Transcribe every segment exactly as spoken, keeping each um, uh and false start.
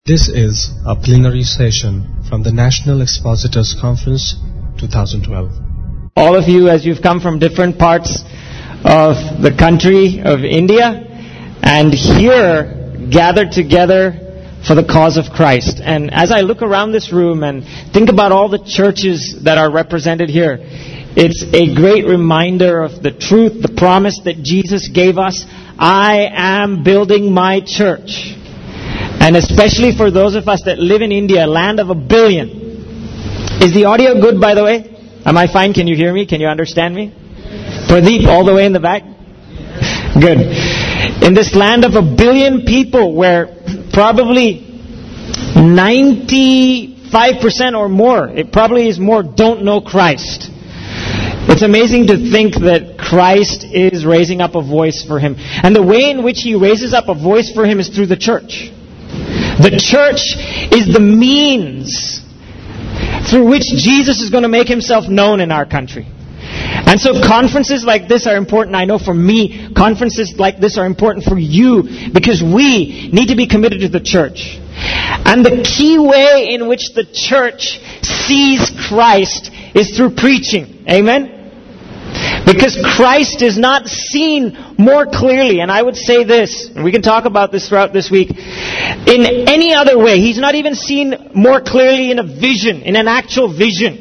This is a plenary session from the National Expositors Conference twenty twelve. All of you, as you've come from different parts of the country of India, and here gathered together for the cause of Christ. And as I look around this room and think about all the churches that are represented here, it's a great reminder of the truth, the promise that Jesus gave us. I am building my church. And especially for those of us that live in India, land of a billion. Is the audio good, by the way? Am I fine? Can you hear me? Can you understand me? Pradeep, all the way in the back? Good. In this land of a billion people where probably ninety-five percent or more, it probably is more, don't know Christ. It's amazing to think that Christ is raising up a voice for Him. And the way in which He raises up a voice for Him is through the church. The church is the means through which Jesus is going to make Himself known in our country. And so conferences like this are important. I know for me, conferences like this are important for you because we need to be committed to the church. And the key way in which the church sees Christ is through preaching. Amen? Because Christ is not seen more clearly, and I would say this, and we can talk about this throughout this week, in any other way. He's not even seen more clearly in a vision, in an actual vision.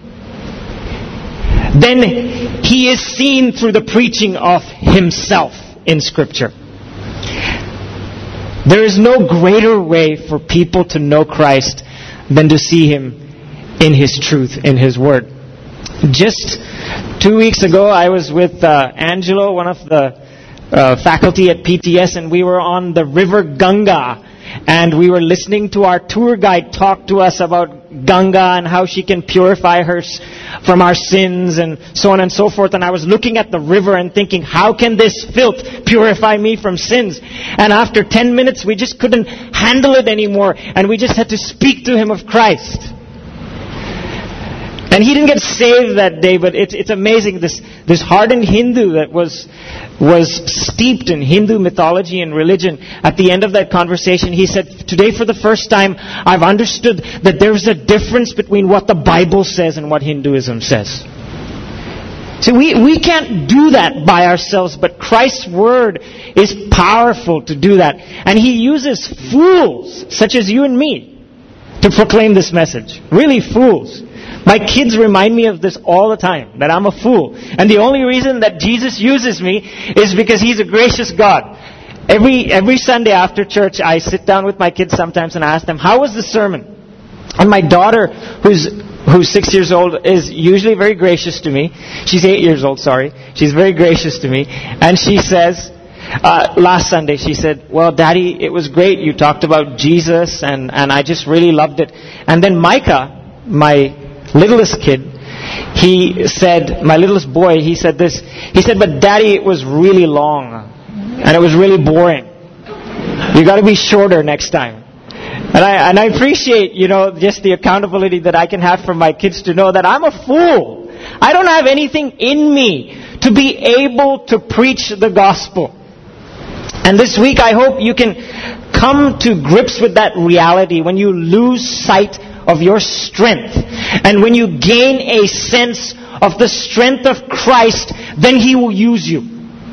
Then He is seen through the preaching of Himself in Scripture. There is no greater way for people to know Christ than to see Him in His truth, in His Word. Just two weeks ago, I was with uh, Angelo, one of the uh, faculty at P T S, and we were on the River Ganga. And we were listening to our tour guide talk to us about Ganga and how she can purify us from our sins and so on and so forth. And I was looking at the river and thinking, how can this filth purify me from sins? And after ten minutes, we just couldn't handle it anymore. And we just had to speak to him of Christ. And he didn't get saved that day, but it's it's amazing. This this hardened Hindu that was was steeped in Hindu mythology and religion, at the end of that conversation, he said, today for the first time, I've understood that there's a difference between what the Bible says and what Hinduism says. See, we, we can't do that by ourselves, but Christ's Word is powerful to do that. And He uses fools, such as you and me, to proclaim this message. Really fools. My kids remind me of this all the time, that I'm a fool. And the only reason that Jesus uses me is because He's a gracious God. Every every Sunday after church, I sit down with my kids sometimes and I ask them, how was the sermon? And my daughter, who's who's six years old, is usually very gracious to me. She's eight years old, sorry. She's very gracious to me. And she says, uh, last Sunday, she said, well, Daddy, it was great. You talked about Jesus and, and I just really loved it. And then Micah, my littlest kid, he said, my littlest boy, he said this, he said, but Daddy, it was really long and it was really boring. You got to be shorter next time. And I and I appreciate, you know, just the accountability that I can have from my kids to know that I'm a fool. I don't have anything in me to be able to preach the gospel. And this week I hope you can come to grips with that reality when you lose sight of your strength. And when you gain a sense of the strength of Christ, then He will use you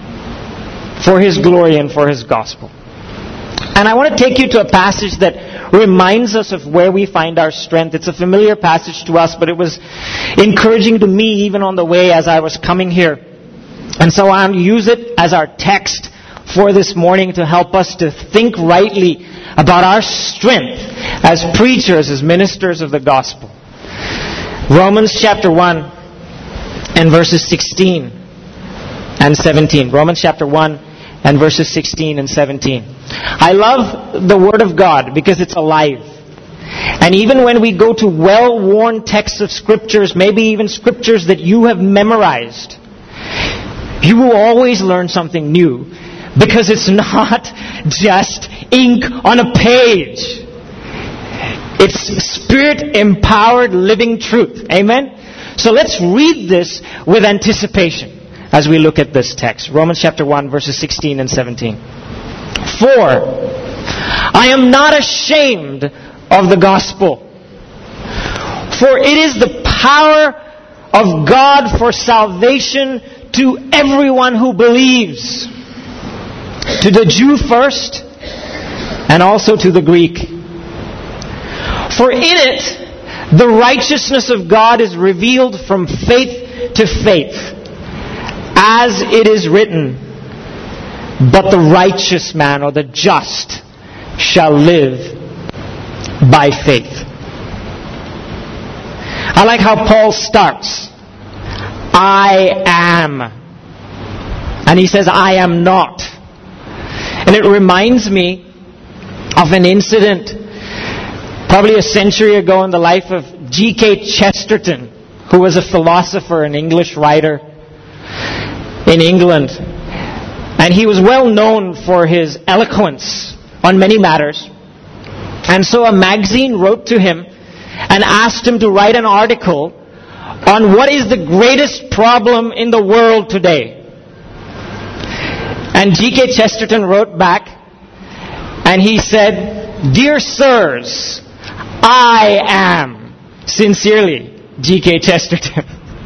for His glory and for His gospel. And I want to take you to a passage that reminds us of where we find our strength. It's a familiar passage to us, but it was encouraging to me even on the way as I was coming here. And so I'll use it as our text for this morning to help us to think rightly about our strength as preachers, as ministers of the gospel. Romans chapter one and verses sixteen and seventeen. Romans chapter one and verses sixteen and seventeen. I love the Word of God because it's alive. And even when we go to well-worn texts of Scriptures, maybe even Scriptures that you have memorized, you will always learn something new. Because it's not just ink on a page. It's Spirit-empowered living truth. Amen? So let's read this with anticipation as we look at this text. Romans chapter one, verses sixteen and seventeen. For I am not ashamed of the gospel. For it is the power of God for salvation to everyone who believes. To the Jew first, and also to the Greek. For in it, the righteousness of God is revealed from faith to faith. As it is written, but the righteous man, or the just, shall live by faith. I like how Paul starts. I am. And he says, I am not. And it reminds me of an incident probably a century ago in the life of G K Chesterton, who was a philosopher and English writer in England. And he was well known for his eloquence on many matters. And so a magazine wrote to him and asked him to write an article on what is the greatest problem in the world today. And G K Chesterton wrote back and he said, Dear sirs, I am sincerely G K Chesterton.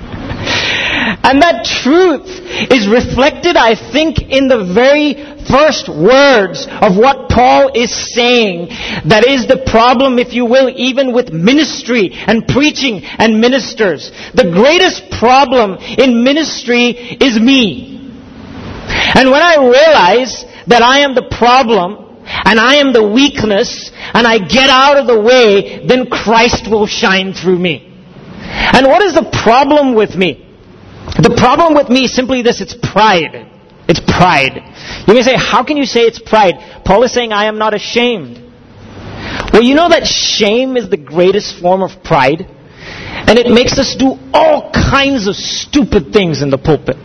And that truth is reflected, I think, in the very first words of what Paul is saying. That is the problem, if you will, even with ministry and preaching and ministers. The greatest problem in ministry is me. And when I realize that I am the problem, and I am the weakness, and I get out of the way, then Christ will shine through me. And what is the problem with me? The problem with me is simply this, it's pride. It's pride. You may say, how can you say it's pride? Paul is saying, I am not ashamed. Well, you know that shame is the greatest form of pride? And it makes us do all kinds of stupid things in the pulpit.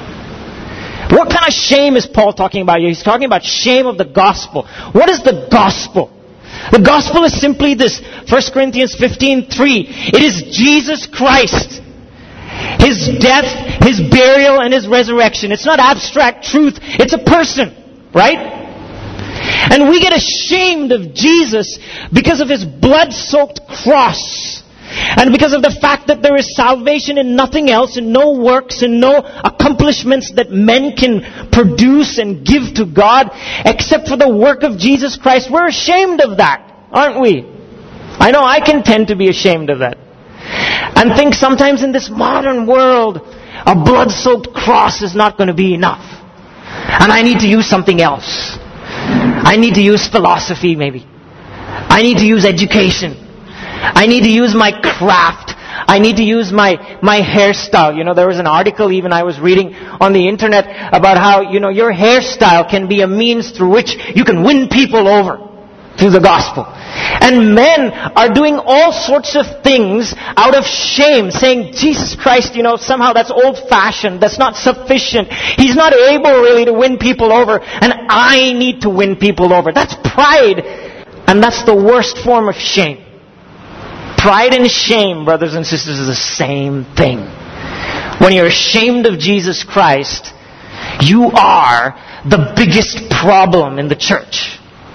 What kind of shame is Paul talking about here? He's talking about shame of the gospel. What is the gospel? The gospel is simply this. First Corinthians fifteen three. It is Jesus Christ. His death, His burial, and His resurrection. It's not abstract truth. It's a person. Right? And we get ashamed of Jesus because of His blood-soaked cross. And because of the fact that there is salvation in nothing else, in no works, in no accomplishments that men can produce and give to God, except for the work of Jesus Christ. We're ashamed of that, aren't we? I know I can tend to be ashamed of that. And think sometimes in this modern world, a blood-soaked cross is not going to be enough. And I need to use something else. I need to use philosophy maybe. I need to use education. I need to use my craft. I need to use my, my hairstyle. You know, there was an article even I was reading on the internet about how, you know, your hairstyle can be a means through which you can win people over through the gospel. And men are doing all sorts of things out of shame, saying, Jesus Christ, you know, somehow that's old-fashioned, that's not sufficient. He's not able really to win people over, and I need to win people over. That's pride, and that's the worst form of shame. Pride and shame, brothers and sisters, is the same thing. When you're ashamed of Jesus Christ, you are the biggest problem in the church.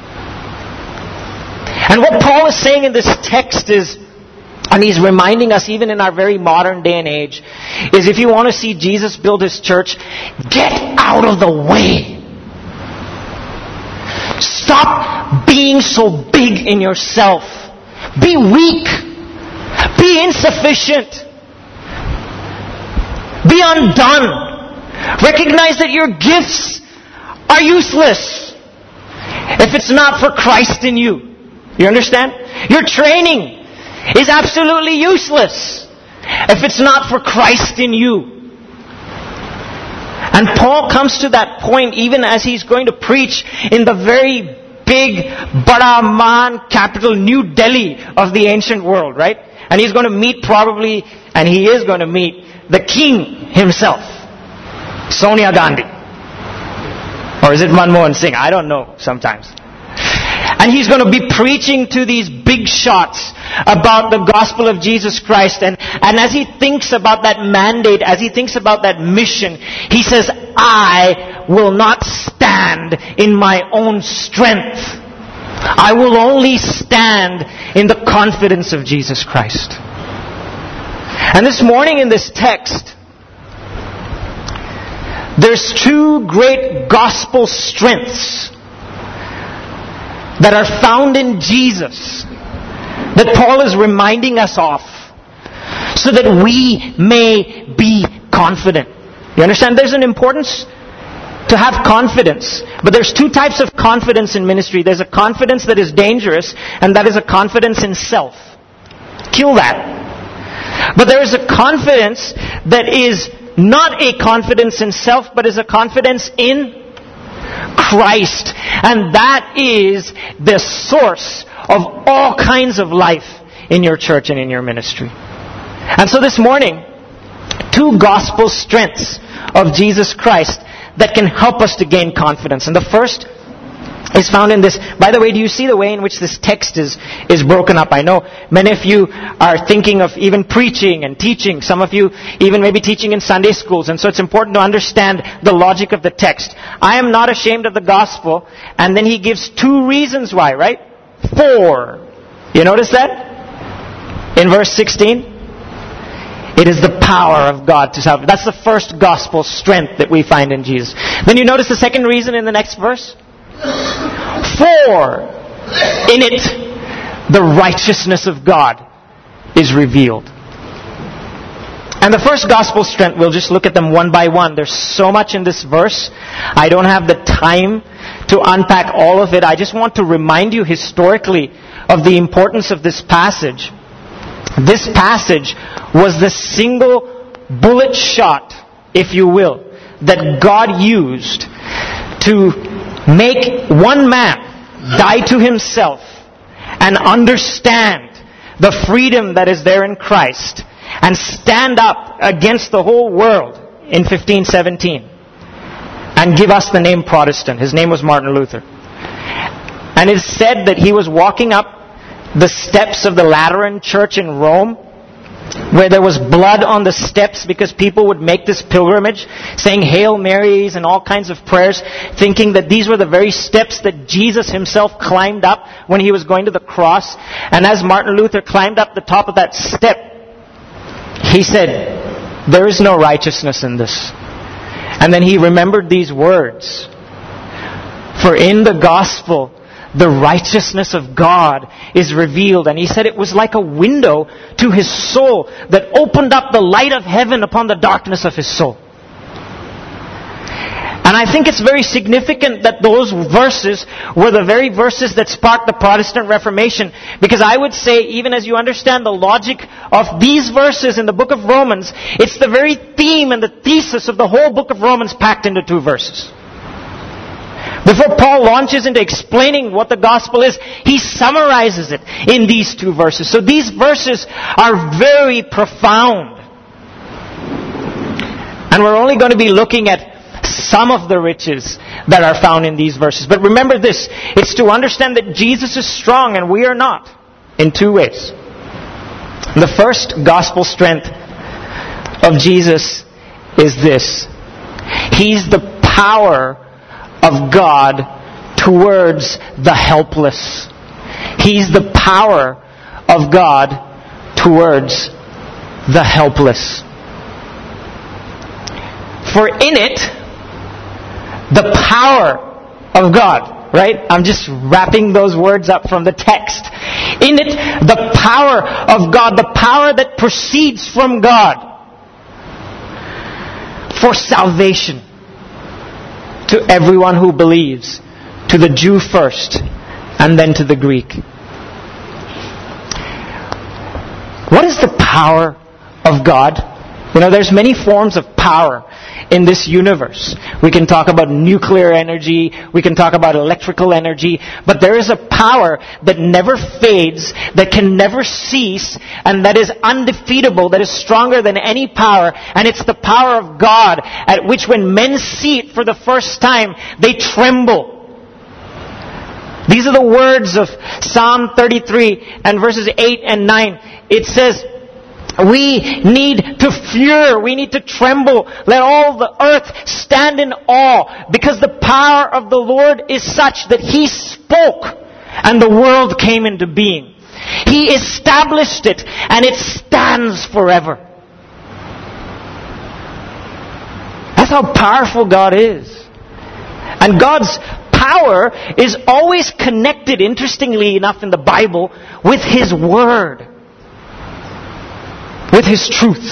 And what Paul is saying in this text is, and he's reminding us even in our very modern day and age, is if you want to see Jesus build His church, get out of the way. Stop being so big in yourself. Be weak. Be insufficient. Be undone. Recognize that your gifts are useless if it's not for Christ in you. You understand? Your training is absolutely useless if it's not for Christ in you. And Paul comes to that point even as he's going to preach in the very big Bada Man capital, New Delhi of the ancient world, right? And he's going to meet probably, and he is going to meet the king himself, Sonia Gandhi. Or is it Manmohan Singh? I don't know sometimes. And he's going to be preaching to these big shots about the gospel of Jesus Christ. And, and as he thinks about that mandate, as he thinks about that mission, he says, I will not stand in my own strength. I will only stand in the confidence of Jesus Christ. And this morning in this text, there's two great gospel strengths that are found in Jesus that Paul is reminding us of so that we may be confident. You understand? There's an importance to have confidence. But there's two types of confidence in ministry. There's a confidence that is dangerous, and that is a confidence in self. Kill that. But there is a confidence that is not a confidence in self, but is a confidence in Christ. And that is the source of all kinds of life in your church and in your ministry. And so this morning, two gospel strengths of Jesus Christ that can help us to gain confidence. And the first is found in this. By the way, do you see the way in which this text is, is broken up? I know many of you are thinking of even preaching and teaching. Some of you even maybe teaching in Sunday schools. And so it's important to understand the logic of the text. I am not ashamed of the gospel. And then he gives two reasons why, right? For. You notice that? In verse sixteen. It is the power of God to salvation. That's the first gospel strength that we find in Jesus. Then you notice the second reason in the next verse. For in it the righteousness of God is revealed. And the first gospel strength, we'll just look at them one by one. There's so much in this verse. I don't have the time to unpack all of it. I just want to remind you historically of the importance of this passage. This passage was the single bullet shot, if you will, that God used to make one man die to himself and understand the freedom that is there in Christ and stand up against the whole world in fifteen seventeen and give us the name Protestant. His name was Martin Luther. And it is said that he was walking up the steps of the Lateran Church in Rome, where there was blood on the steps because people would make this pilgrimage, saying Hail Marys and all kinds of prayers, thinking that these were the very steps that Jesus himself climbed up when he was going to the cross. And as Martin Luther climbed up the top of that step, he said, there is no righteousness in this. And then he remembered these words. For in the gospel, the righteousness of God is revealed. And he said it was like a window to his soul that opened up the light of heaven upon the darkness of his soul. And I think it's very significant that those verses were the very verses that sparked the Protestant Reformation. Because I would say, even as you understand the logic of these verses in the book of Romans, it's the very theme and the thesis of the whole book of Romans packed into two verses. Before Paul launches into explaining what the gospel is, he summarizes it in these two verses. So these verses are very profound. And we're only going to be looking at some of the riches that are found in these verses. But remember this, it's to understand that Jesus is strong and we are not, in two ways. The first gospel strength of Jesus is this. He's the power of God towards the helpless. He's the power of God towards the helpless. For in it, the power of God, right? I'm just wrapping those words up from the text. In it, the power of God, the power that proceeds from God for salvation to everyone who believes, to the Jew first, and then to the Greek. What is the power of God? You know, there's many forms of power in this universe. We can talk about nuclear energy, we can talk about electrical energy, but there is a power that never fades, that can never cease, and that is undefeatable, that is stronger than any power, and it's the power of God, at which when men see it for the first time, they tremble. These are the words of Psalm thirty-three and verses eight and nine. It says, we need to fear. We need to tremble. Let all the earth stand in awe, because the power of the Lord is such that He spoke and the world came into being. He established it, and it stands forever. That's how powerful God is. And God's power is always connected, interestingly enough in the Bible, with His Word. With His truth.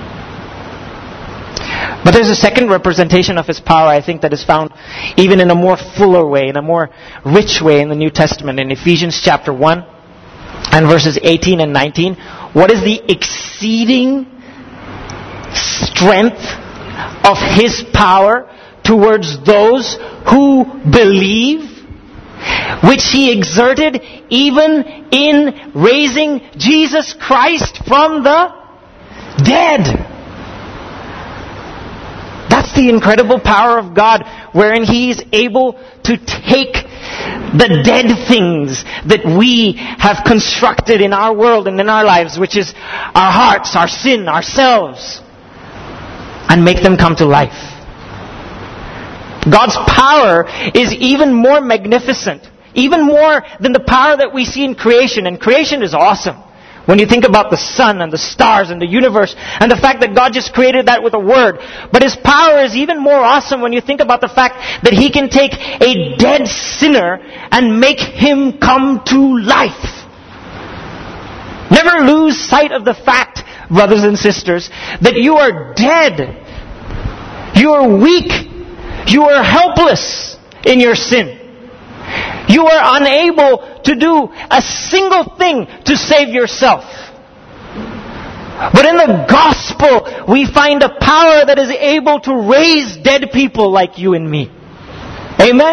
But there's a second representation of His power, I think, that is found even in a more fuller way, in a more rich way in the New Testament. In Ephesians chapter one and verses eighteen and nineteen. What is the exceeding strength of His power towards those who believe, which He exerted even in raising Jesus Christ from the dead. That's the incredible power of God, wherein He is able to take the dead things that we have constructed in our world and in our lives, which is our hearts, our sin, ourselves, and make them come to life. God's power is even more magnificent, even more than the power that we see in creation. And creation is awesome. When you think about the sun and the stars and the universe and the fact that God just created that with a word. But His power is even more awesome when you think about the fact that He can take a dead sinner and make him come to life. Never lose sight of the fact, brothers and sisters, that you are dead. You are weak. You are helpless in your sin. You are unable to do a single thing to save yourself. But in the gospel, we find a power that is able to raise dead people like you and me. Amen?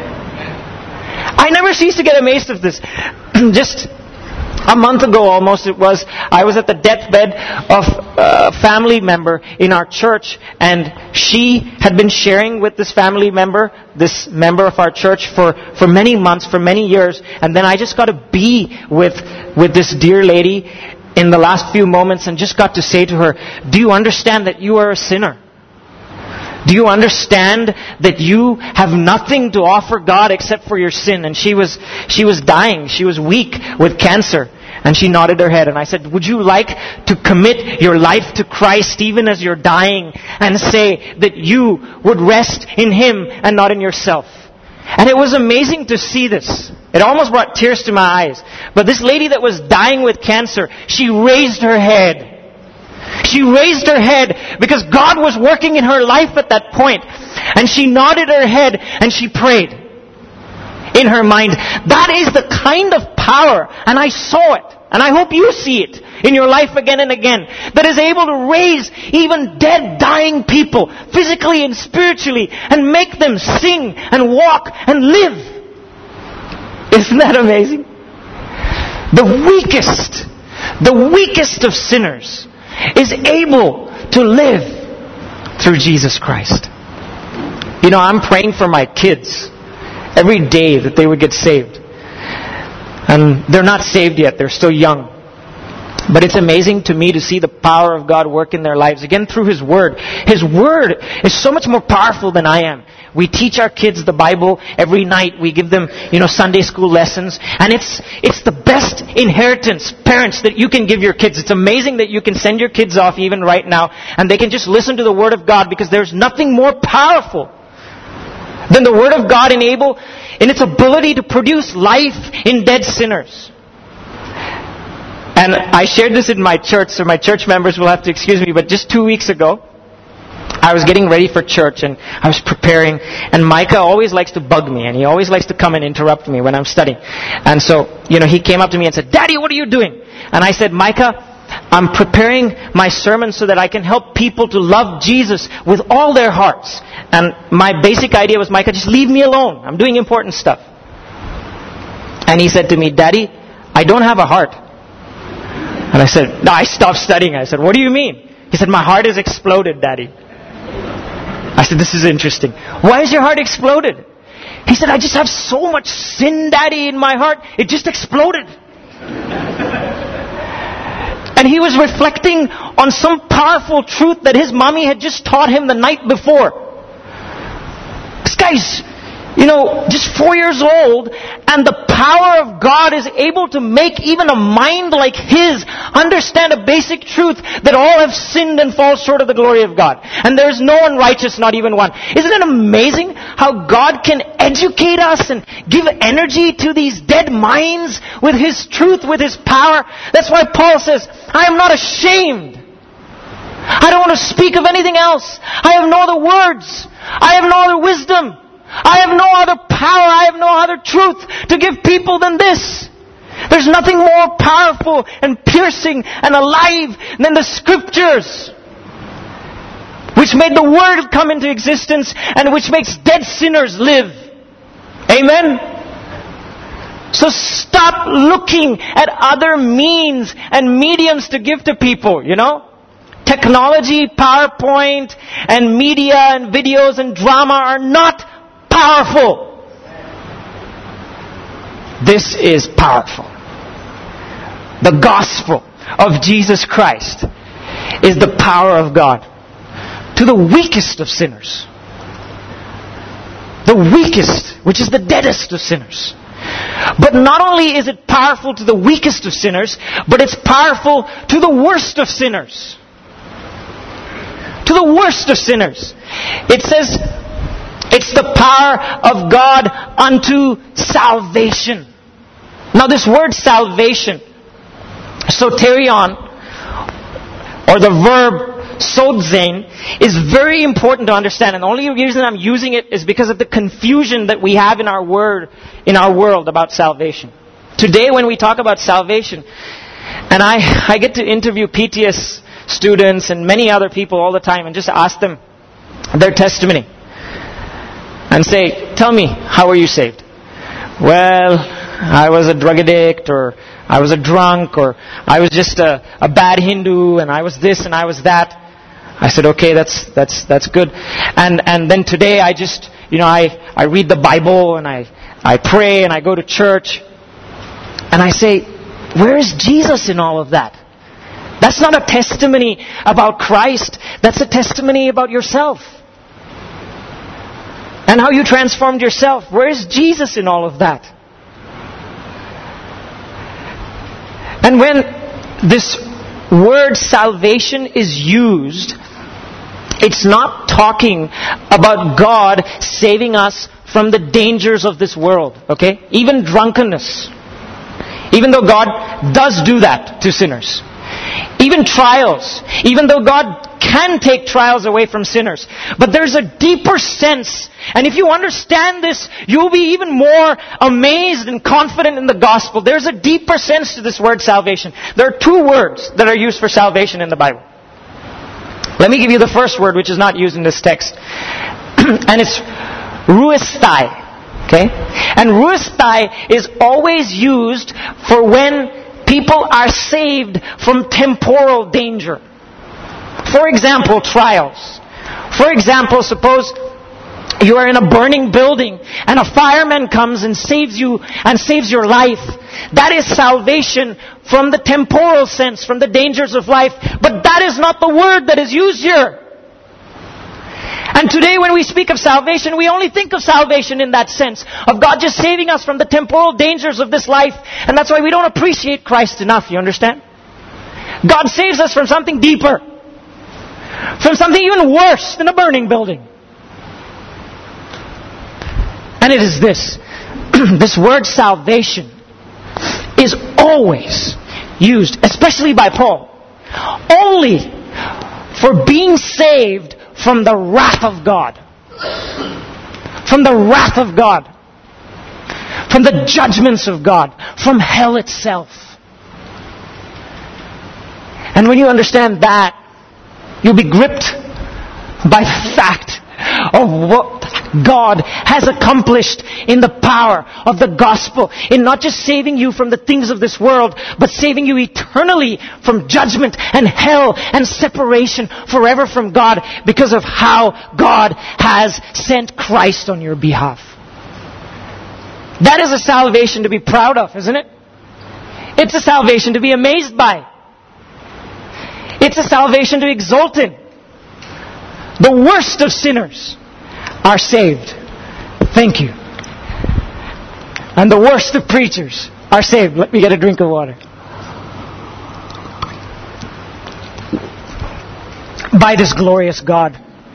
I never cease to get amazed of this. Just a month ago almost it was, I was at the deathbed of a family member in our church, and she had been sharing with this family member, this member of our church, for, for many months, for many years, and then I just got to be with, with this dear lady in the last few moments and just got to say to her, do you understand that you are a sinner? Do you understand that you have nothing to offer God except for your sin? And she was, she was dying. She was weak with cancer. And she nodded her head. And I said, would you like to commit your life to Christ even as you're dying and say that you would rest in Him and not in yourself? And it was amazing to see this. It almost brought tears to my eyes. But this lady that was dying with cancer, she raised her head. She raised her head because God was working in her life at that point. And she nodded her head and she prayed in her mind. That is the kind of power, and I saw it, and I hope you see it in your life again and again, that is able to raise even dead, dying people, physically and spiritually, and make them sing and walk and live. Isn't that amazing? The weakest, the weakest of sinners is able to live through Jesus Christ. You know, I'm praying for my kids every day that they would get saved. And they're not saved yet. They're still young. But it's amazing to me to see the power of God work in their lives. Again, through His Word. His Word is so much more powerful than I am. We teach our kids the Bible every night. We give them, you know, Sunday school lessons. And it's it's the best inheritance, parents, that you can give your kids. It's amazing that you can send your kids off even right now and they can just listen to the Word of God, because there's nothing more powerful than the Word of God enable in its ability to produce life in dead sinners. And I shared this in my church, so my church members will have to excuse me, but just two weeks ago, I was getting ready for church and I was preparing, and Micah always likes to bug me, and he always likes to come and interrupt me when I'm studying. And so, you know, he came up to me and said, "Daddy, what are you doing?" And I said, "Micah, I'm preparing my sermon so that I can help people to love Jesus with all their hearts. And my basic idea was, Micah, just leave me alone. I'm doing important stuff." And he said to me, "Daddy, I don't have a heart." And I said, no, I stopped studying. I said, "What do you mean?" He said, "My heart has exploded, Daddy." I said, "This is interesting. Why is your heart exploded?" He said, "I just have so much sin, Daddy, in my heart. It just exploded." And he was reflecting on some powerful truth that his mommy had just taught him the night before. This guy's you know, just four years old, and the power of God is able to make even a mind like his understand a basic truth that all have sinned and fall short of the glory of God. And there is no one righteous, not even one. Isn't it amazing how God can educate us and give energy to these dead minds with his truth, with his power? That's why Paul says, I am not ashamed. I don't want to speak of anything else. I have no other words. I have no other wisdom. I have no other power. I have no other truth to give people than this. There's nothing more powerful and piercing and alive than the Scriptures, which made the Word come into existence and which makes dead sinners live. Amen? So stop looking at other means and mediums to give to people, you know? Technology, PowerPoint, and media and videos and drama are not powerful. This is powerful. The gospel of Jesus Christ is the power of God to the weakest of sinners. The weakest, which is the deadest of sinners. But not only is it powerful to the weakest of sinners, but it's powerful to the worst of sinners. To the worst of sinners. It says, it's the power of God unto salvation. Now this word salvation, soterion, or the verb sozoen, is very important to understand. And the only reason I'm using it is because of the confusion that we have in our word, in our world about salvation. Today when we talk about salvation, and I, I get to interview P T S students and many other people all the time and just ask them their testimony. And say, tell me, how were you saved? Well, I was a drug addict, or I was a drunk, or I was just a, a bad Hindu, and I was this and I was that. I said, okay, that's that's that's good. And and then today I just, you know, I, I read the Bible and I, I pray and I go to church. And I say, where is Jesus in all of that? That's not a testimony about Christ. That's a testimony about yourself. And how you transformed yourself. Where is Jesus in all of that? And when this word salvation is used, it's not talking about God saving us from the dangers of this world. Okay? Even drunkenness. Even though God does do that to sinners. Even trials. Even though God can take trials away from sinners. But there's a deeper sense. And if you understand this, you'll be even more amazed and confident in the gospel. There's a deeper sense to this word salvation. There are two words that are used for salvation in the Bible. Let me give you the first word, which is not used in this text. And it's ruestai. Okay? And ruestai is always used for when people are saved from temporal danger. For example, trials. For example, suppose you are in a burning building and a fireman comes and saves you and saves your life. That is salvation from the temporal sense, from the dangers of life. But that is not the word that is used here. And today when we speak of salvation, we only think of salvation in that sense, of God just saving us from the temporal dangers of this life. And that's why we don't appreciate Christ enough, you understand? God saves us from something deeper. From something even worse than a burning building. And it is this. This word salvation is always used, especially by Paul, only for being saved from the wrath of God. From the wrath of God. From the judgments of God. From hell itself. And when you understand that, you'll be gripped by the fact of what God has accomplished in the power of the gospel, in not just saving you from the things of this world, but saving you eternally from judgment and hell and separation forever from God, because of how God has sent Christ on your behalf. That is a salvation to be proud of, isn't it? It's a salvation to be amazed by. It's a salvation to exult in. The worst of sinners are saved. Thank you. And the worst of preachers are saved. Let me get a drink of water. By this glorious God.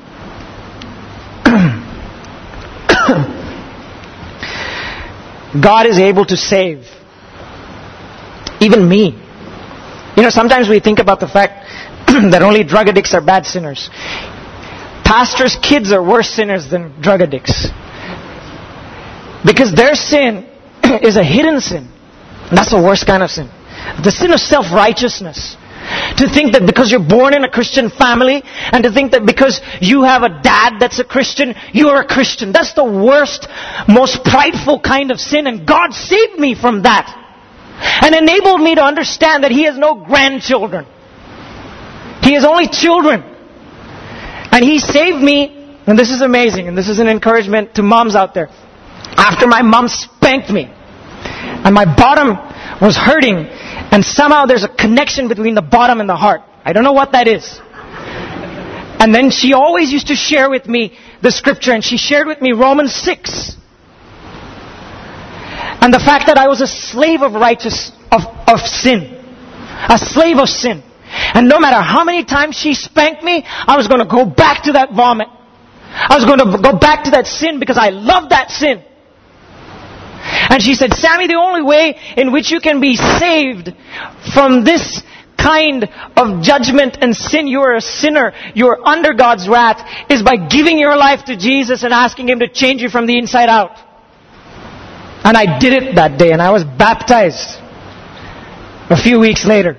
God is able to save even me. You know, sometimes we think about the fact that only drug addicts are bad sinners. Pastors' kids are worse sinners than drug addicts. Because their sin is a hidden sin. And that's the worst kind of sin. The sin of self-righteousness. To think that because you're born in a Christian family, and to think that because you have a dad that's a Christian, you're a Christian. That's the worst, most prideful kind of sin. And God saved me from that. And enabled me to understand that He has no grandchildren. He has only children. And He saved me, and this is amazing, and this is an encouragement to moms out there. After my mom spanked me, and my bottom was hurting, and somehow there's a connection between the bottom and the heart. I don't know what that is. And then she always used to share with me the scripture, and she shared with me Romans six. And the fact that I was a slave of righteous, of, of sin. A slave of sin. And no matter how many times she spanked me, I was going to go back to that vomit. I was going to go back to that sin because I loved that sin. And she said, Sammy, the only way in which you can be saved from this kind of judgment and sin, you are a sinner, you are under God's wrath, is by giving your life to Jesus and asking Him to change you from the inside out. And I did it that day, and I was baptized a few weeks later.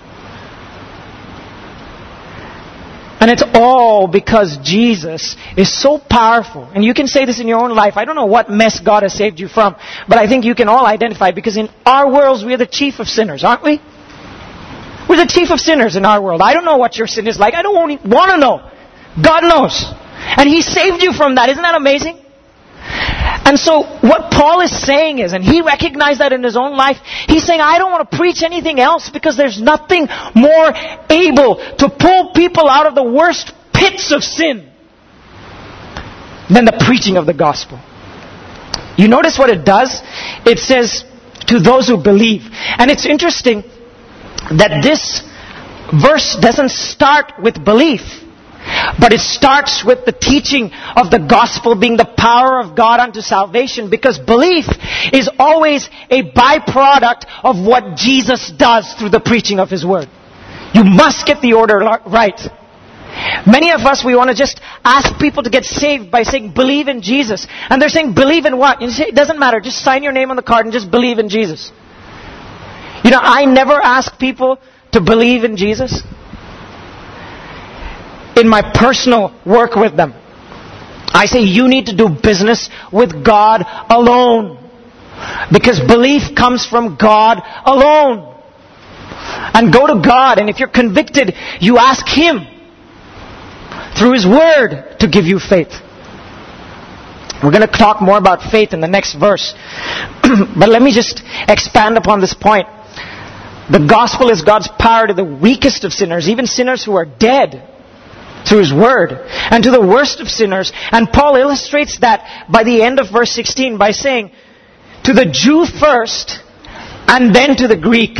And it's all because Jesus is so powerful. And you can say this in your own life. I don't know what mess God has saved you from, but I think you can all identify, because in our worlds we are the chief of sinners, aren't we? We're the chief of sinners in our world. I don't know what your sin is like. I don't want to know. God knows. And He saved you from that. Isn't that amazing? And so what Paul is saying is, and he recognized that in his own life, he's saying, I don't want to preach anything else because there's nothing more able to pull people out of the worst pits of sin than the preaching of the gospel. You notice what it does? It says, to those who believe. And it's interesting that this verse doesn't start with belief. But it starts with the teaching of the gospel being the power of God unto salvation, because belief is always a byproduct of what Jesus does through the preaching of His word. You must get the order right. Many of us, we want to just ask people to get saved by saying, believe in Jesus. And they're saying, believe in what? You say, it doesn't matter. Just sign your name on the card and just believe in Jesus. You know, I never ask people to believe in Jesus in my personal work with them. I say, you need to do business with God alone. Because belief comes from God alone. And go to God, and if you're convicted, you ask Him through His word to give you faith. We're going to talk more about faith in the next verse. But let me just expand upon this point. The gospel is God's power to the weakest of sinners, even sinners who are dead, through His word, and to the worst of sinners. And Paul illustrates that by the end of verse sixteen by saying, to the Jew first, and then to the Greek.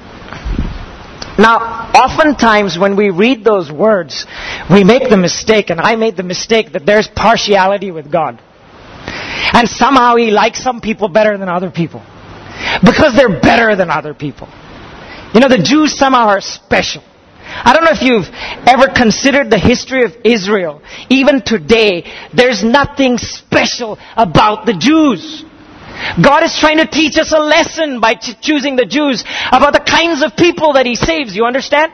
Now, oftentimes when we read those words, we make the mistake, and I made the mistake, that there's partiality with God. And somehow He likes some people better than other people, because they're better than other people. You know, the Jews somehow are special. I don't know if you've ever considered the history of Israel. Even today, there's nothing special about the Jews. God is trying to teach us a lesson by ch- choosing the Jews about the kinds of people that He saves. You understand?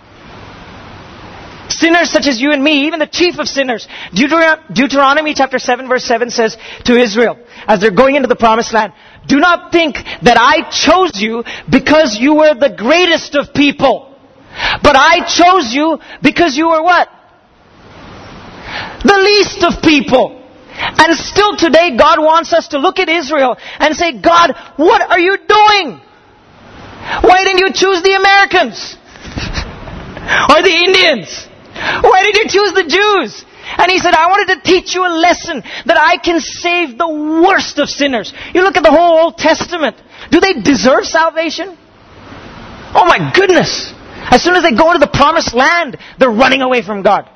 Sinners such as you and me, even the chief of sinners. Deuteron- Deuteronomy chapter seven verse seven says to Israel, as they're going into the promised land, do not think that I chose you because you were the greatest of people. But I chose you because you were what? The least of people. And still today God wants us to look at Israel and say, God, what are you doing? Why didn't you choose the Americans? Or the Indians? Why did you choose the Jews? And He said, I wanted to teach you a lesson that I can save the worst of sinners. You look at the whole Old Testament. Do they deserve salvation? Oh my goodness. As soon as they go into the promised land, they're running away from God.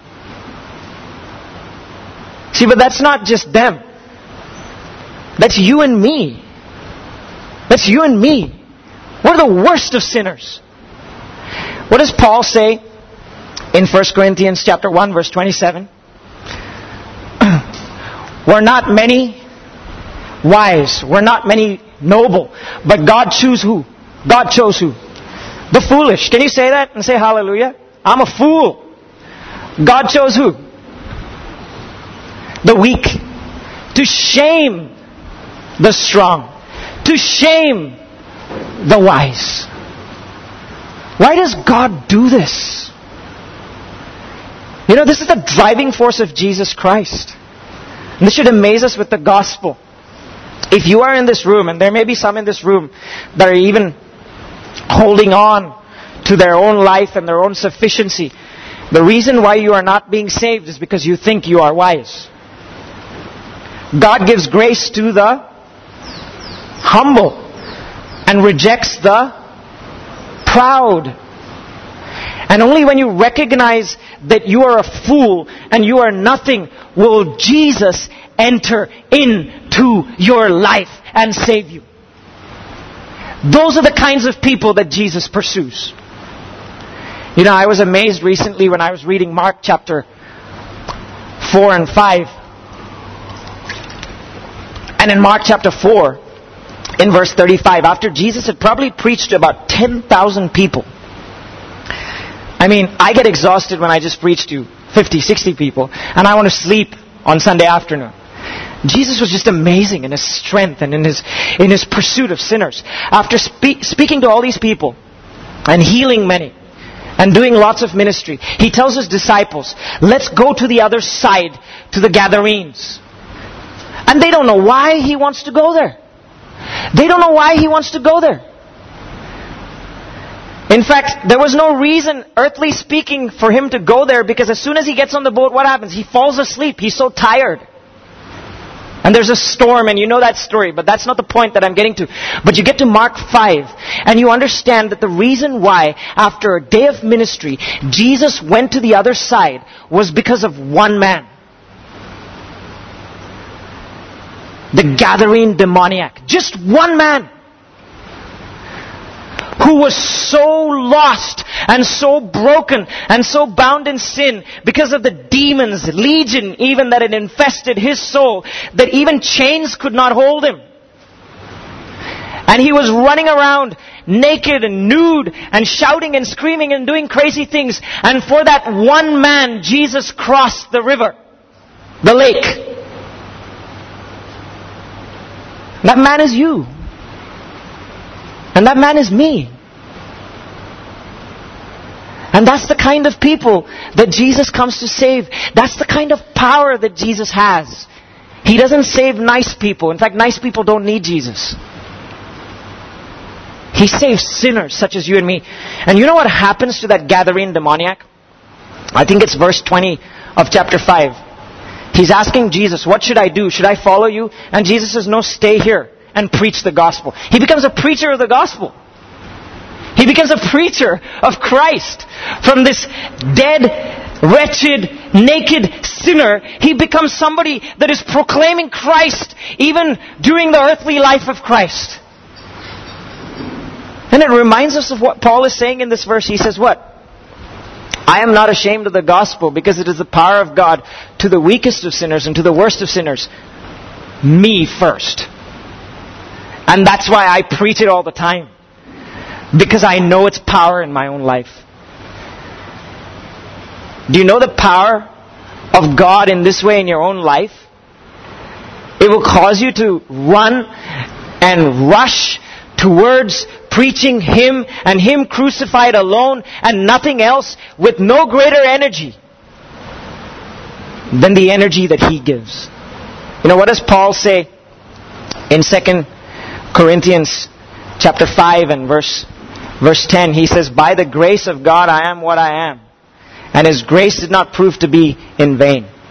See, but that's not just them. That's you and me. That's you and me. We're the worst of sinners. What does Paul say in First Corinthians chapter one, verse twenty-seven? We're not many wise. We're not many noble. But God chose who? God chose who? The foolish. Can you say that and say hallelujah? I'm a fool. God chose who? The weak. To shame the strong. To shame the wise. Why does God do this? You know, this is the driving force of Jesus Christ. And this should amaze us with the gospel. If you are in this room, and there may be some in this room that are even holding on to their own life and their own sufficiency, the reason why you are not being saved is because you think you are wise. God gives grace to the humble and rejects the proud. And only when you recognize that you are a fool and you are nothing will Jesus enter into your life and save you. Those are the kinds of people that Jesus pursues. You know, I was amazed recently when I was reading Mark chapter four and five. And in Mark chapter four, in verse thirty-five, after Jesus had probably preached to about ten thousand people. I mean, I get exhausted when I just preach to fifty, sixty people, and I want to sleep on Sunday afternoon. Jesus was just amazing in His strength and in His in His pursuit of sinners. After spe- speaking to all these people and healing many and doing lots of ministry, He tells His disciples, let's go to the other side, to the Gadarenes. And they don't know why He wants to go there. They don't know why He wants to go there. In fact, there was no reason, earthly speaking, for Him to go there, because as soon as He gets on the boat, what happens? He falls asleep. He's so tired. And there's a storm, and you know that story, but that's not the point that I'm getting to. But you get to Mark five, and you understand that the reason why, after a day of ministry, Jesus went to the other side was because of one man. The Gadarene demoniac. Just one man. Who was so lost and so broken and so bound in sin because of the demons, legion even, that had infested his soul, that even chains could not hold him. And he was running around naked and nude and shouting and screaming and doing crazy things. And for that one man, Jesus crossed the river, the lake. That man is you. And that man is me. And that's the kind of people that Jesus comes to save. That's the kind of power that Jesus has. He doesn't save nice people. In fact, nice people don't need Jesus. He saves sinners such as you and me. And you know what happens to that Gadarene demoniac? I think it's verse twenty of chapter five. He's asking Jesus, what should I do? Should I follow you? And Jesus says, no, stay here and preach the gospel. He becomes a preacher of the gospel. He becomes a preacher of Christ. From this dead, wretched, naked sinner, he becomes somebody that is proclaiming Christ even during the earthly life of Christ. And it reminds us of what Paul is saying in this verse. He says what? I am not ashamed of the gospel, because it is the power of God to the weakest of sinners and to the worst of sinners. Me first. And that's why I preach it all the time. Because I know its power in my own life. Do you know the power of God in this way in your own life? It will cause you to run and rush towards preaching Him and Him crucified alone and nothing else, with no greater energy than the energy that He gives. You know, what does Paul say in Second Corinthians chapter five and verse verse ten? He says, by the grace of God I am what I am, and His grace did not prove to be in vain.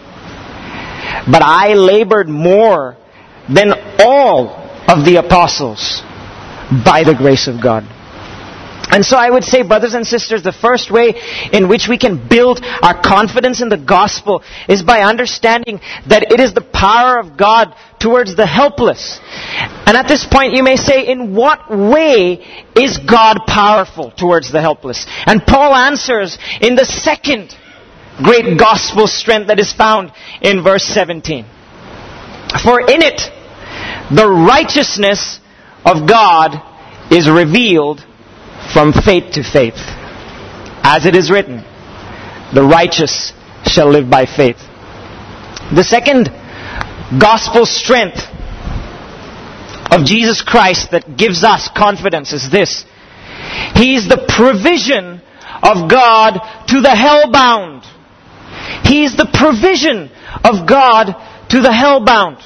but I labored more than all of the apostles by the grace of God. And so I would say, brothers and sisters, the first way in which we can build our confidence in the gospel is by understanding that it is the power of God towards the helpless. And at this point you may say, in what way is God powerful towards the helpless? And Paul answers in the second great gospel strength that is found in verse seventeen. For in it, the righteousness of God is revealed from faith to faith. As it is written, the righteous shall live by faith. The second gospel strength of Jesus Christ that gives us confidence is this. He is the provision of God to the hell-bound. He is the provision of God to the hell-bound.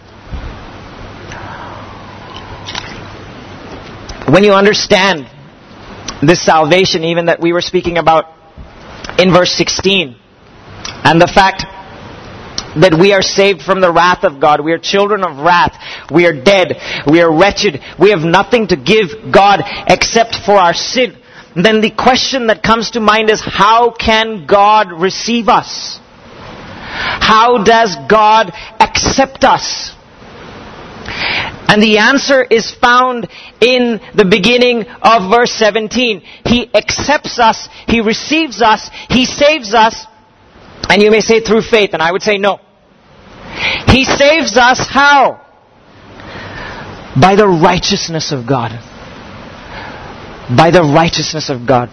When you understand this salvation, even that we were speaking about in verse sixteen, and the fact that we are saved from the wrath of God, we are children of wrath, we are dead, we are wretched, we have nothing to give God except for our sin, then the question that comes to mind is, how can God receive us? How does God accept us? And the answer is found in the beginning of verse seventeen. He accepts us, He receives us, He saves us, and you may say through faith, and I would say no. He saves us how? By the righteousness of God. By the righteousness of God.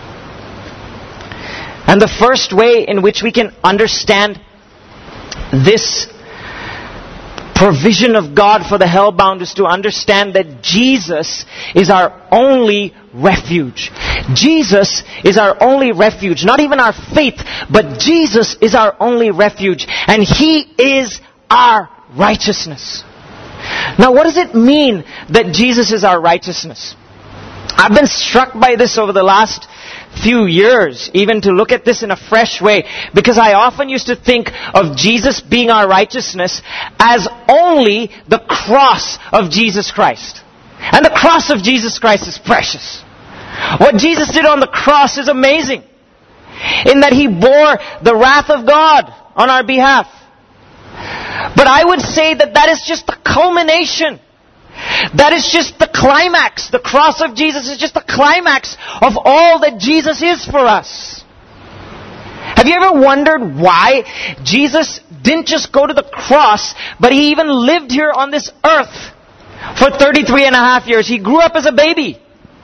And the first way in which we can understand this provision of God for the hellbound is to understand that Jesus is our only refuge. Jesus is our only refuge. Not even our faith, but Jesus is our only refuge. And He is our righteousness. Now, what does it mean that Jesus is our righteousness? I've been struck by this over the last few years, even to look at this in a fresh way, because I often used to think of Jesus being our righteousness as only the cross of Jesus Christ. And the cross of Jesus Christ is precious. What Jesus did on the cross is amazing, in that He bore the wrath of God on our behalf. But I would say that that is just the culmination. That is just the climax. The cross of Jesus is just the climax of all that Jesus is for us. Have you ever wondered why Jesus didn't just go to the cross, but He even lived here on this earth for thirty-three and a half years? He grew up as a baby.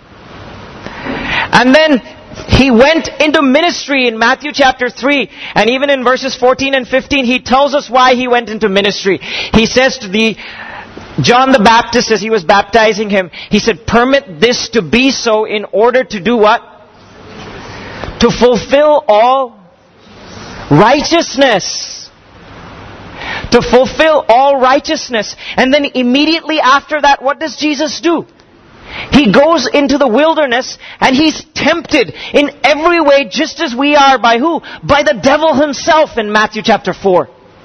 And then He went into ministry in Matthew chapter three. And even in verses fourteen and fifteen, He tells us why He went into ministry. He says to the John the Baptist, as he was baptizing him, he said, permit this to be so in order to do what? To fulfill all righteousness. To fulfill all righteousness. And then immediately after that, what does Jesus do? He goes into the wilderness and He's tempted in every way just as we are by who? By the devil himself in Matthew chapter four.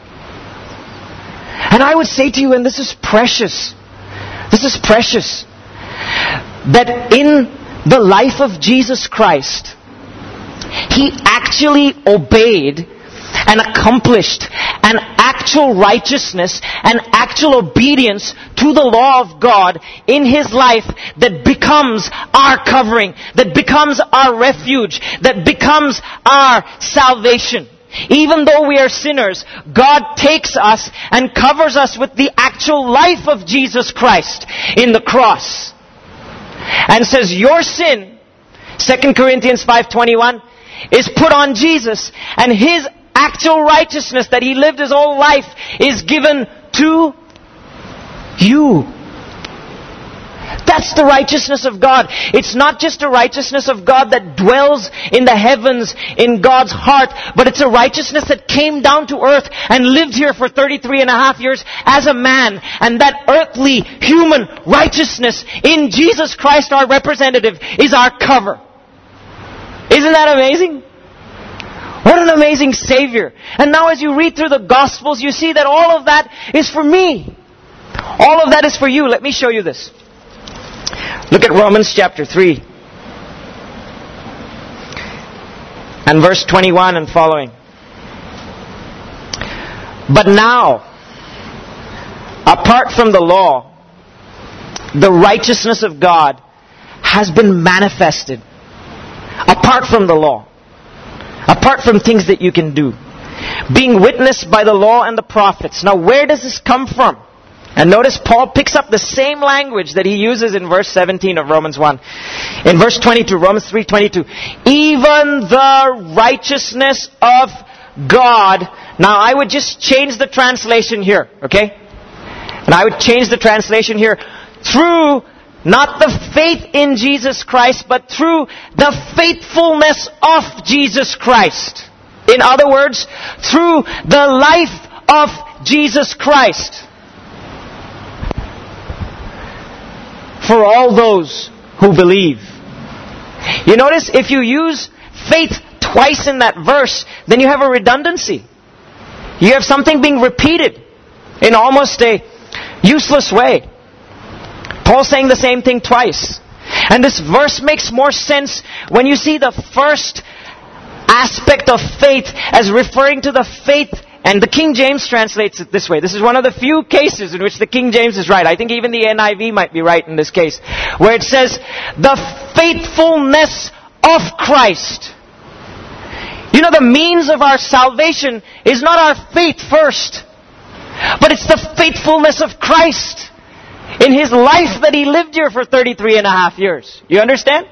And I would say to you, and this is precious, this is precious, that in the life of Jesus Christ, He actually obeyed and accomplished an actual righteousness and actual obedience to the law of God in His life that becomes our covering, that becomes our refuge, that becomes our salvation. Even though we are sinners, God takes us and covers us with the actual life of Jesus Christ in the cross. And says, your sin, Second Corinthians five twenty-one, is put on Jesus, and His actual righteousness that He lived His whole life is given to you. That's the righteousness of God. It's not just a righteousness of God that dwells in the heavens, in God's heart, but it's a righteousness that came down to earth and lived here for thirty-three and a half years as a man. And that earthly, human righteousness in Jesus Christ, our representative, is our cover. Isn't that amazing? What an amazing Savior. And now as you read through the Gospels, you see that all of that is for me. All of that is for you. Let me show you this. Look at Romans chapter three. And verse twenty-one and following. But now, apart from the law, the righteousness of God has been manifested. Apart from the law. Apart from things that you can do. Being witnessed by the law and the prophets. Now where does this come from? And notice Paul picks up the same language that he uses in verse seventeen of Romans one. In verse twenty-two, Romans three twenty-two. Even the righteousness of God. Now I would just change the translation here, okay? And I would change the translation here. Through not the faith in Jesus Christ, but through the faithfulness of Jesus Christ. In other words, through the life of Jesus Christ. For all those who believe. You notice if you use faith twice in that verse, then you have a redundancy. You have something being repeated in almost a useless way. Paul's saying the same thing twice. And this verse makes more sense when you see the first aspect of faith as referring to the faith. And the King James translates it this way. This is one of the few cases in which the King James is right. I think even the N I V might be right in this case. Where it says, the faithfulness of Christ. You know, the means of our salvation is not our faith first. But it's the faithfulness of Christ. In His life that He lived here for thirty-three and a half years. You understand?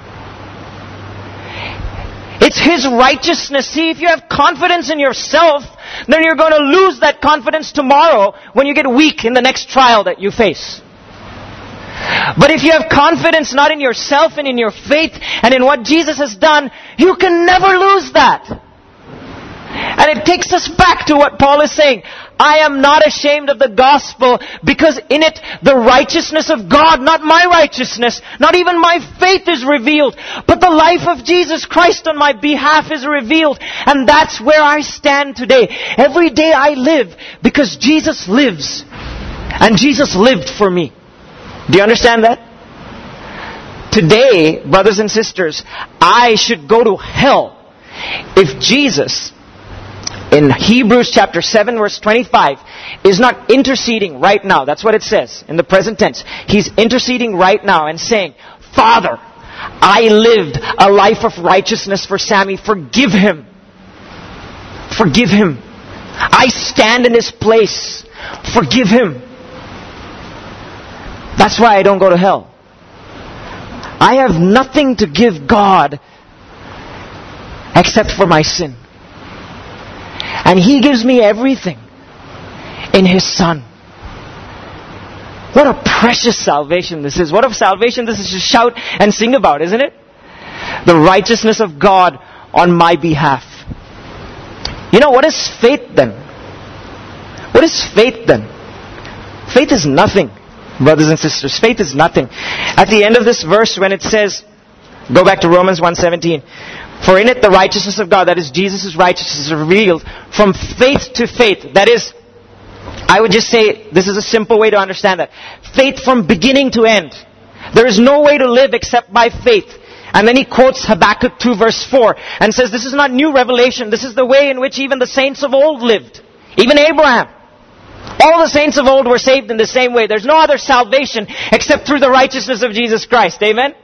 It's His righteousness. See, if you have confidence in yourself, then you're going to lose that confidence tomorrow when you get weak in the next trial that you face. But if you have confidence not in yourself and in your faith and in what Jesus has done, you can never lose that. And it takes us back to what Paul is saying. I am not ashamed of the gospel because in it the righteousness of God, not my righteousness, not even my faith is revealed, but the life of Jesus Christ on my behalf is revealed. And that's where I stand today. Every day I live because Jesus lives. And Jesus lived for me. Do you understand that? Today, brothers and sisters, I should go to hell if Jesus, in Hebrews chapter seven verse twenty-five, is not interceding right now. That's what it says in the present tense. He's interceding right now and saying, Father, I lived a life of righteousness for Sammy. Forgive him. Forgive him. I stand in his place. Forgive him. That's why I don't go to hell. I have nothing to give God except for my sin. And He gives me everything in His Son. What a precious salvation this is. What a salvation this is to shout and sing about, isn't it? The righteousness of God on my behalf. You know, what is faith then? What is faith then? Faith is nothing, brothers and sisters. Faith is nothing. At the end of this verse when it says, go back to Romans one seventeen. For in it the righteousness of God, that is Jesus' righteousness, is revealed from faith to faith. That is, I would just say, this is a simple way to understand that. Faith from beginning to end. There is no way to live except by faith. And then he quotes Habakkuk two verse four and says, this is not new revelation. This is the way in which even the saints of old lived. Even Abraham. All the saints of old were saved in the same way. There's no other salvation except through the righteousness of Jesus Christ. Amen?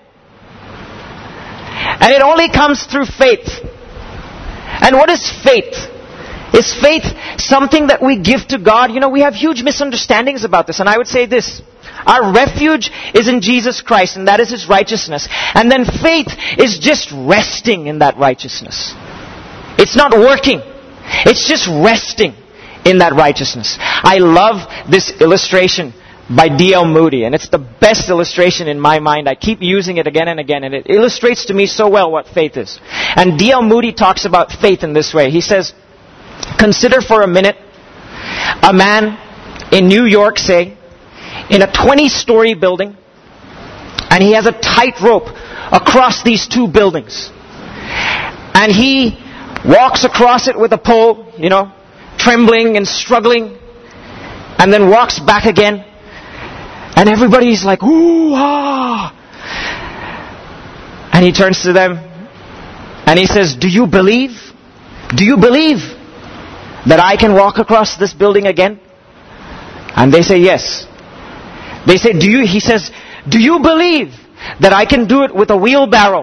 And it only comes through faith. And what is faith? Is faith something that we give to God? You know, we have huge misunderstandings about this. And I would say this. Our refuge is in Jesus Christ, and that is His righteousness. And then faith is just resting in that righteousness. It's not working. It's just resting in that righteousness. I love this illustration by D L Moody, and it's the best illustration in my mind. I keep using it again and again, and it illustrates to me so well what faith is. And D L Moody talks about faith in this way. He says, consider for a minute a man in New York, say, in a twenty-story building, and he has a tight rope across these two buildings. And he walks across it with a pole, you know, trembling and struggling, and then walks back again. And everybody's like, ooh, ah. And he turns to them and he says, do you believe? Do you believe that I can walk across this building again? And they say, yes. They say, do you, he says, do you believe that I can do it with a wheelbarrow?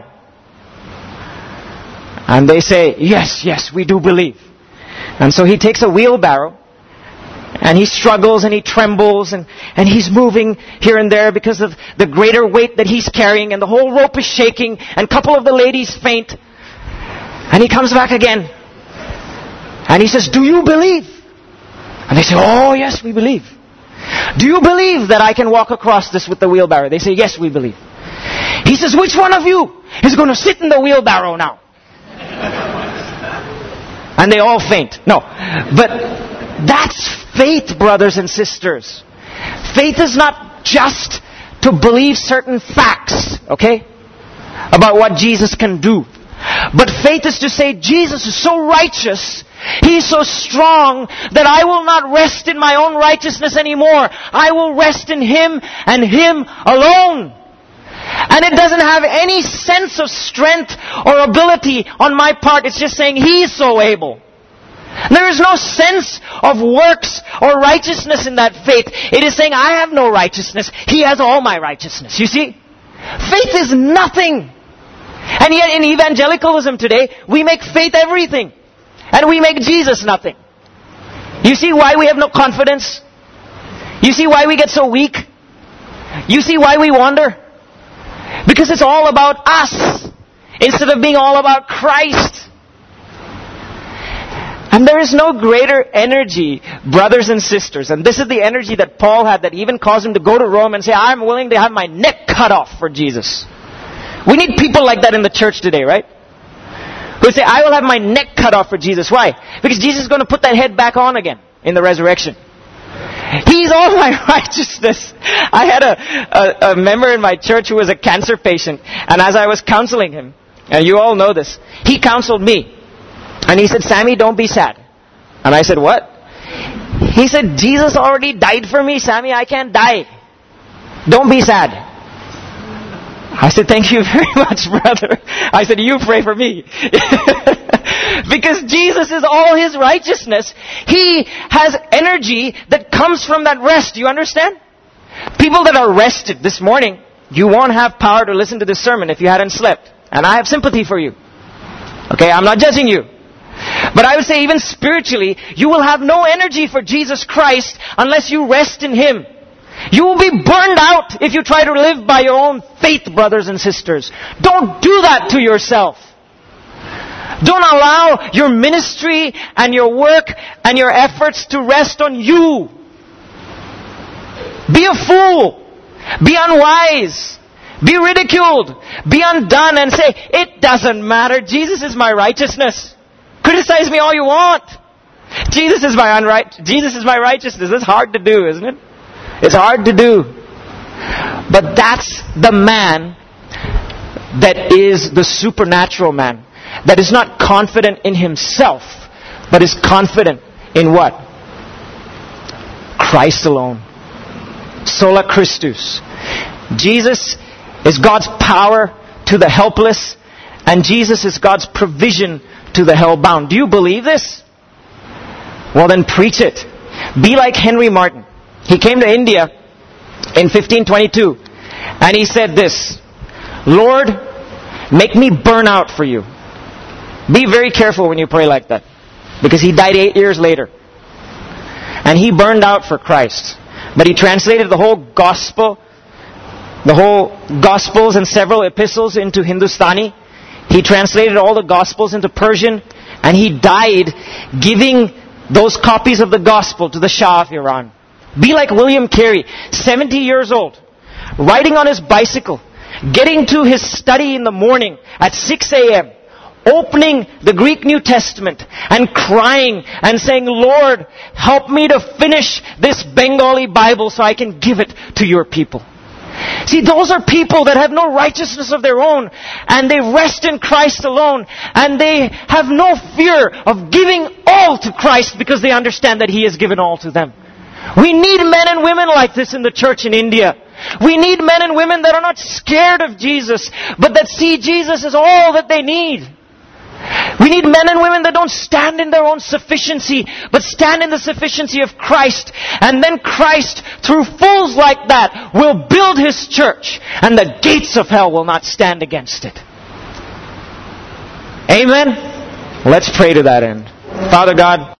And they say, yes, yes, we do believe. And so he takes a wheelbarrow and he struggles and he trembles and, and he's moving here and there because of the greater weight that he's carrying, and the whole rope is shaking and a couple of the ladies faint. And he comes back again and he says, do you believe? And they say, oh yes, we believe. Do you believe that I can walk across this with the wheelbarrow? They say, yes, we believe. He says, which one of you is going to sit in the wheelbarrow now? And they all faint. No. But that's faith, brothers and sisters. Faith is not just to believe certain facts, okay, about what Jesus can do. But faith is to say, Jesus is so righteous, He is so strong, that I will not rest in my own righteousness anymore. I will rest in Him and Him alone. And it doesn't have any sense of strength or ability on my part. It's just saying He is so able. There is no sense of works or righteousness in that faith. It is saying, I have no righteousness. He has all my righteousness. You see? Faith is nothing. And yet in evangelicalism today, we make faith everything. And we make Jesus nothing. You see why we have no confidence? You see why we get so weak? You see why we wander? Because it's all about us, instead of being all about Christ. And there is no greater energy, brothers and sisters. And this is the energy that Paul had, that even caused him to go to Rome and say, I'm willing to have my neck cut off for Jesus. We need people like that in the church today, right? Who say, I will have my neck cut off for Jesus. Why? Because Jesus is going to put that head back on again in the resurrection. He's all my righteousness. I had a, a, a member in my church who was a cancer patient. And as I was counseling him, and you all know this, he counseled me. And he said, Sammy, don't be sad. And I said, what? He said, Jesus already died for me, Sammy. I can't die. Don't be sad. I said, thank you very much, brother. I said, you pray for me. Because Jesus is all His righteousness. He has energy that comes from that rest. You understand? People that are rested this morning, you won't have power to listen to this sermon if you hadn't slept. And I have sympathy for you. Okay, I'm not judging you. But I would say even spiritually, you will have no energy for Jesus Christ unless you rest in Him. You will be burned out if you try to live by your own faith, brothers and sisters. Don't do that to yourself. Don't allow your ministry and your work and your efforts to rest on you. Be a fool. Be unwise. Be ridiculed. Be undone and say, it doesn't matter. Jesus is my righteousness. Criticize me all you want. Jesus is my unright. Jesus is my righteousness. It's hard to do, isn't it? It's hard to do. But that's the man that is the supernatural man. That is not confident in himself, but is confident in what? Christ alone. Sola Christus. Jesus is God's power to the helpless, and Jesus is God's provision to the hell-bound. Do you believe this? Well, then preach it. Be like Henry Martyn. He came to India in fifteen twenty-two, and he said this, Lord, make me burn out for you. Be very careful when you pray like that, because he died eight years later. And he burned out for Christ. But he translated the whole gospel, the whole gospels and several epistles into Hindustani. He translated all the gospels into Persian, and he died giving those copies of the gospel to the Shah of Iran. Be like William Carey, seventy years old, riding on his bicycle, getting to his study in the morning at six a.m., opening the Greek New Testament and crying and saying, Lord, help me to finish this Bengali Bible so I can give it to your people. See, those are people that have no righteousness of their own, and they rest in Christ alone, and they have no fear of giving all to Christ because they understand that He has given all to them. We need men and women like this in the church in India. We need men and women that are not scared of Jesus, but that see Jesus as all that they need. We need men and women that don't stand in their own sufficiency, but stand in the sufficiency of Christ. And then Christ, through fools like that, will build His church, and the gates of hell will not stand against it. Amen? Let's pray to that end. Father God,